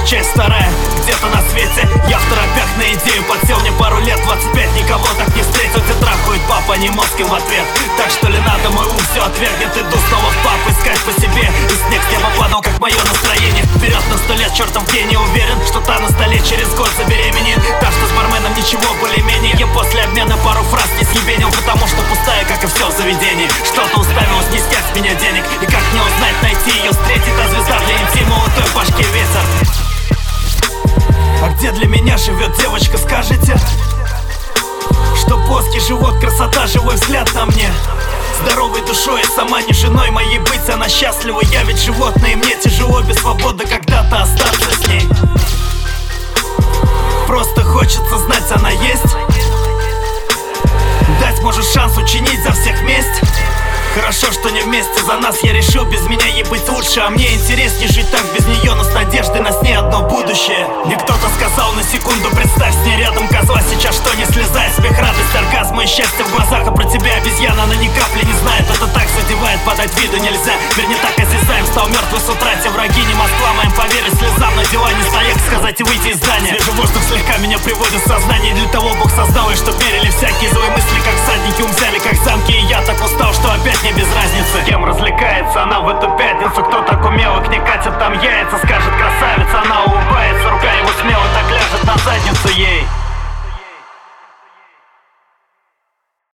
часть вторая. Где-то на свете я в торопях на идею подсел. Мне пару лет, 25, никого так не встретил. Тебя трахает папа, не мозгом в ответ. Так что ли надо, мой ум все отвергнет. Иду снова в пап искать по себе. И снег с неба падал, как мое настроение. Вперед на 100 лет, чертов день, не уверен, что та на столе через год забеременеет. Так что с барменом ничего более-менее. Я после обмена пару фраз не съебенил, потому что пустая, как и все в заведении. Что-то уставилось не снять с меня денег. И как мне узнать, найти ее, встретить, а звезда для интима, у той башки ветер. А где для меня живет девочка, скажите? Что плоский живот, красота, живой взгляд на мне. Здоровой душой и сама не женой моей быть. Она счастлива, я ведь животное, и мне тяжело без свободы когда-то остаться с ней. Просто хочется знать, она есть. Дать может шанс учинить за всех месть. Хорошо, что не вместе, за нас я решил без меня ей быть лучше. А мне интереснее жить так без нее, но с надеждой на с ней одно будущее. Мне кто-то сказал на секунду, представь с ней рядом козла. Сейчас что не слезает, смех, радость, оргазм и счастье в глазах. А про тебя обезьяна, она ни капли не знает. Это так задевает, подать виду нельзя. Мир не так осязаем, стал мертвый с утра. Те враги, не Москва, моим поверить слезам. На дела не стоять, сказать и выйти из здания. Свежий воздух слегка меня приводит в сознание. Для того Бог создал, и чтоб верили всякие злые мысли, как всадники, ум взяли как замки. И я так устал, что опять не без разницы, кем развлекается она в эту пятницу. Кто так умело к ней катит там яйца, скажет красавица, она улыбается. Рука его смело так ляжет на задницу ей.